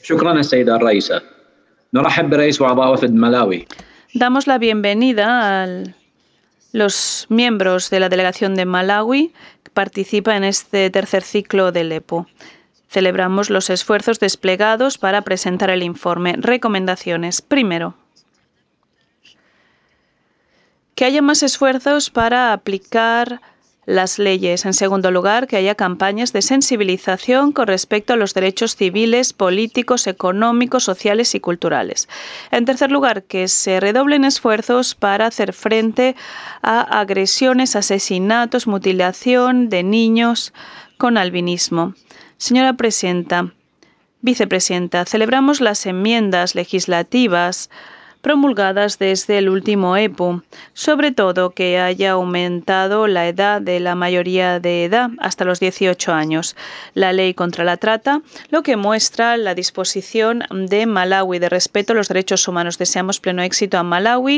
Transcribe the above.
شكرا السيدة الرئيسة. نرحب برئيس وأعضاء وفد ملاوي. Damos la bienvenida a los miembros de la delegación de Malawi que participa en este tercer ciclo del EPU. Celebramos los esfuerzos desplegados para presentar el informe. Recomendaciones. Primero, que haya más esfuerzos para aplicar las leyes. En segundo lugar, que haya campañas de sensibilización con respecto a los derechos civiles, políticos, económicos, sociales y culturales. En tercer lugar, que se redoblen esfuerzos para hacer frente a agresiones, asesinatos, mutilación de niños con albinismo. Señora vicepresidenta, celebramos las enmiendas legislativas promulgadas desde el último EPU, sobre todo que haya aumentado la edad de la mayoría de edad hasta los 18 años, la ley contra la trata, lo que muestra la disposición de Malawi de respeto a los derechos humanos. Deseamos pleno éxito a Malawi